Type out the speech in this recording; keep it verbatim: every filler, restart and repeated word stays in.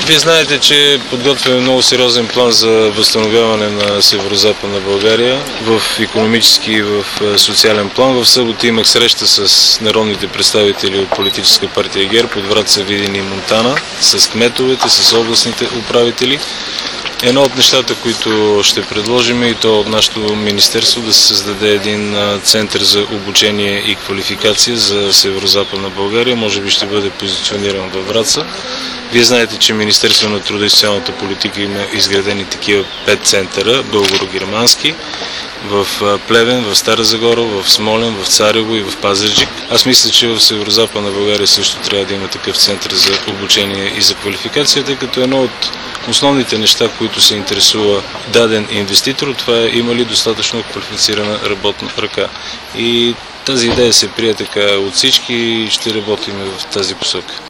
Вие знаете, че подготвяме много сериозен план за възстановяване на Северозападна България в икономически и в социален план. В събота имах среща с народните представители от политическа партия ГЕРБ от Враца, Видин и Монтана, с кметовете, с областните управители. Едно от нещата, които ще предложим и то от нашето министерство, да се създаде един център за обучение и квалификация за Северозападна България. Може би ще бъде позициониран във Враца. Вие знаете, че Министерство на труда и социалната политика има изградени такива пет центъра, българо-германски, в Плевен, в Стара Загора, в Смолян, в Царево и в Пазарджик. Аз мисля, че в Северозападна България също трябва да има такъв център за обучение и за квалификация, тъй като едно от основните неща, които се интересува даден инвеститор, това е има ли достатъчно квалифицирана работна ръка. И тази идея се прие така от всички и ще работим в тази посока.